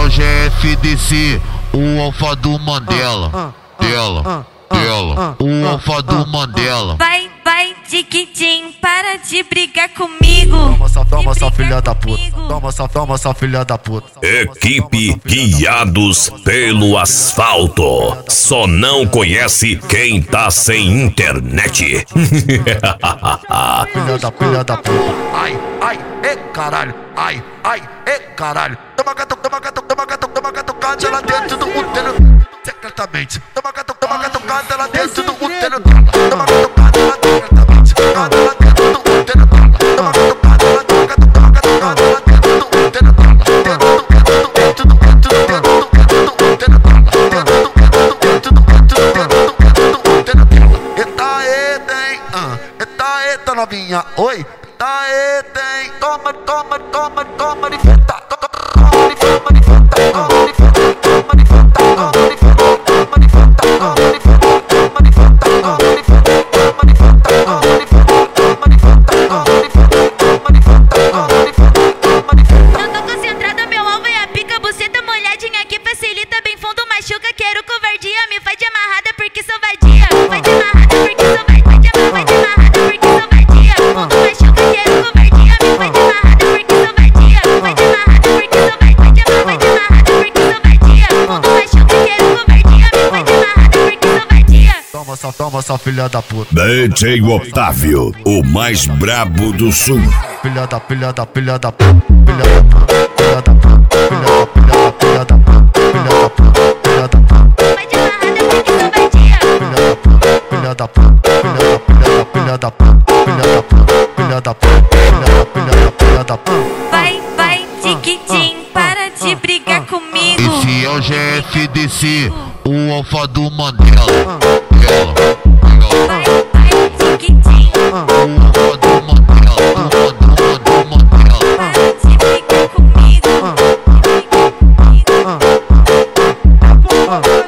GFDC, o alfa do Mandela. Dela, o alfa do Mandela. Vai, Tiquitim, para de brigar comigo. Toma essa filha da puta. Toma essa filha da puta. Equipe Guiados pelo Asfalto. Só não conhece quem tá sem internet. Filha da puta. Ai, caralho. Ai, caralho. Toma catucada lá dentro do útero. Secretamente. Toma catucada lá dentro do útero. Toma catucada lá secretamente. Lá dentro do útero. Toma catucada lá dentro do útero. Eita novinha, oi. Tem. Toma de feta. Quero covardia, me faz de amarrada porque sou vadia. Vai de amarrada porque sou vadia. Vai de amarrada porque sou vadia. Fundo machuca, quero covardia, me faz de amarrada porque sou vadia. Vai de amarrada porque sou vadia. Vai de amarrada porque sou vadia. Fundo machuca, quero covardia, me faz de amarrada porque sou vadia. Toma essa filha da puta. DJ Otávio, o mais brabo do sul. Filha da puta. Vai, Tiquitim, para de brigar comigo. Esse é o GFDC, o alfa do Mandela. Vai, Tiquitim, O alfa do Mandela. para de brigar comigo.